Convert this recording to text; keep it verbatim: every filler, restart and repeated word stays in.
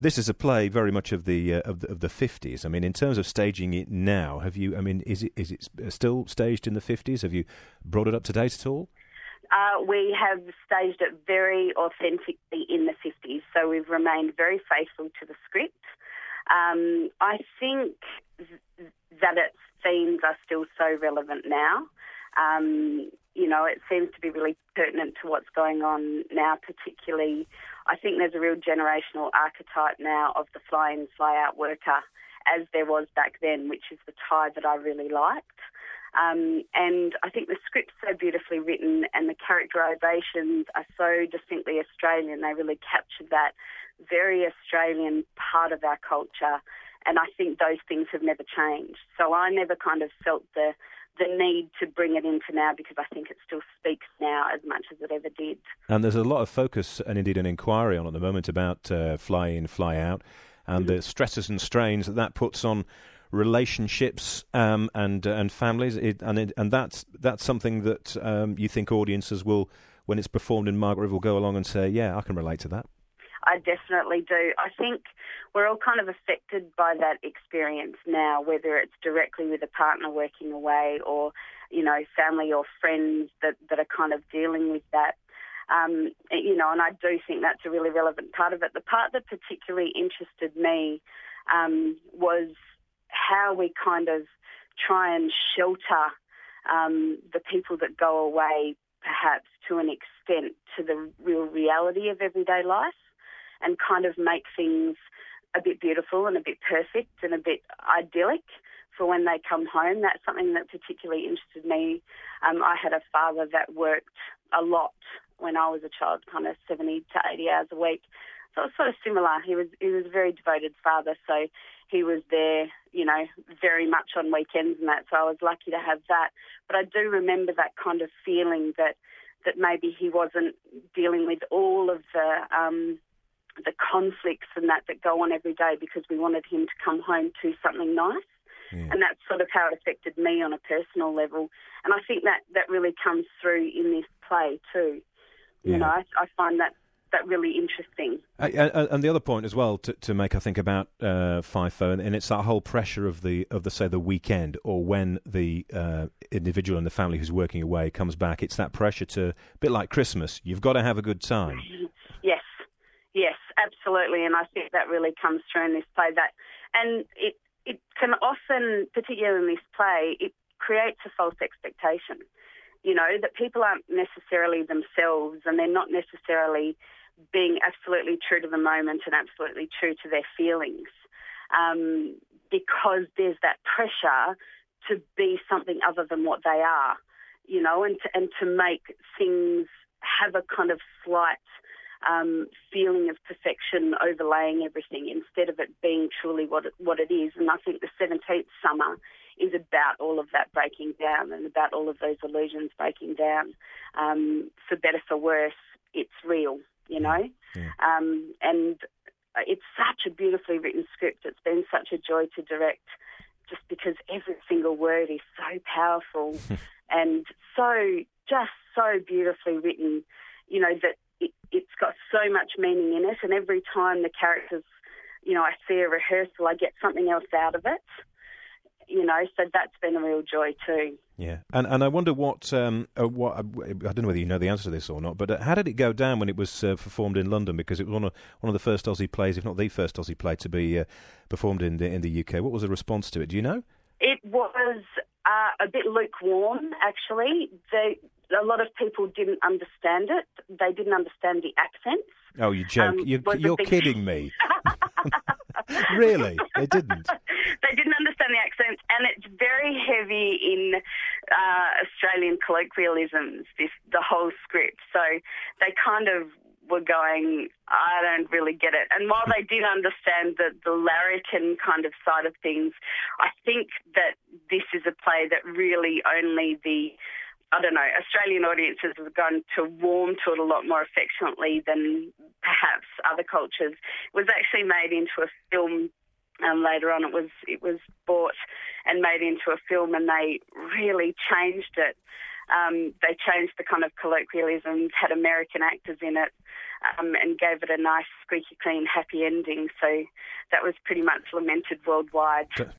This is a play very much of the uh, of the of the fifties. I mean, in terms of staging it now, have you? I mean, is it is it still staged in the fifties? Have you brought it up to date at all? Uh, we have staged it very authentically in the fifties, so we've remained very faithful to the script. Um, I think th- that its themes are still so relevant now. Um, you know, it seems to be really pertinent to what's going on now, particularly. I think there's a real generational archetype now of the fly-in, fly-out worker, as there was back then, which is the tie that I really liked. Um, and I think the script's so beautifully written and the characterisations are so distinctly Australian. They really captured that very Australian part of our culture, and I think those things have never changed. So I never kind of felt the the need to bring it into now, because I think it still speaks now as much as it ever did. And there's a lot of focus and indeed an inquiry on at the moment about uh, fly in, fly out, and mm-hmm. the stresses and strains that that puts on relationships um, and uh, and families, it, and it, and that's that's something that um, you think audiences will, when it's performed in Margaret River, will go along and say, yeah, I can relate to that. I definitely do. I think we're all kind of affected by that experience now, whether it's directly with a partner working away or, you know, family or friends that, that are kind of dealing with that. Um, you know, and I do think that's a really relevant part of it. The part that particularly interested me um, was how we kind of try and shelter um, the people that go away, perhaps to an extent, to the real reality of everyday life, and kind of make things a bit beautiful and a bit perfect and a bit idyllic for when they come home. That's something that particularly interested me. Um, I had a father that worked a lot when I was a child, kind of seventy to eighty hours a week. So it was sort of similar. He was he was a very devoted father, so he was there, you know, very much on weekends and that, so I was lucky to have that. But I do remember that kind of feeling that that maybe he wasn't dealing with all of the um, the conflicts and that that go on every day, because we wanted him to come home to something nice. Yeah. And that's sort of how it affected me on a personal level. And I think that, that really comes through in this play too. You yeah. know, I, I find that, that really interesting. Uh, and the other point as well to, to make, I think, about uh, FIFO, and, and it's that whole pressure of the, of the say, the weekend, or when the uh, individual and the family who's working away comes back. It's that pressure to, a bit like Christmas, you've got to have a good time. Yes. Yes, absolutely, and I think that really comes through in this play. That, and it it can often, particularly in this play, it creates a false expectation. You know, that people aren't necessarily themselves, and they're not necessarily being absolutely true to the moment and absolutely true to their feelings, um, because there's that pressure to be something other than what they are. You know, and to, and to make things have a kind of slight Um, feeling of perfection overlaying everything, instead of it being truly what it, what it is. And I think the seventeenth Summer is about all of that breaking down, and about all of those illusions breaking down. Um, for better, for worse, it's real, you know. Yeah. Um, and it's such a beautifully written script. It's been such a joy to direct, just because every single word is so powerful and so, just so beautifully written, you know, that It, it's got so much meaning in it, and every time the characters, you know, I see a rehearsal, I get something else out of it, you know, so that's been a real joy too. Yeah, and and I wonder what, um, uh, what I don't know whether you know the answer to this or not, but uh, how did it go down when it was uh, performed in London? Because it was one of, one of the first Aussie plays, if not the first Aussie play, to be uh, performed in the, in the U K. What was the response to it? Do you know? It was uh, a bit lukewarm, actually. They, a lot of people didn't understand it. They didn't understand the accents. Oh, you joke. Um, you, you're big... kidding me. Really? They didn't? They didn't understand the accents, and it's very heavy in uh, Australian colloquialisms, this, the whole script. So they kind of were going, I don't really get it. And while they did understand the, the larrikin kind of side of things, I think that this is a play that really only the I don't know, Australian audiences have gone to warm to it a lot more affectionately than perhaps other cultures. It was actually made into a film um, later on. It was it was bought and made into a film, and they really changed it. Um, they changed the kind of colloquialisms, had American actors in it, um, and gave it a nice, squeaky clean, happy ending. So that was pretty much lamented worldwide.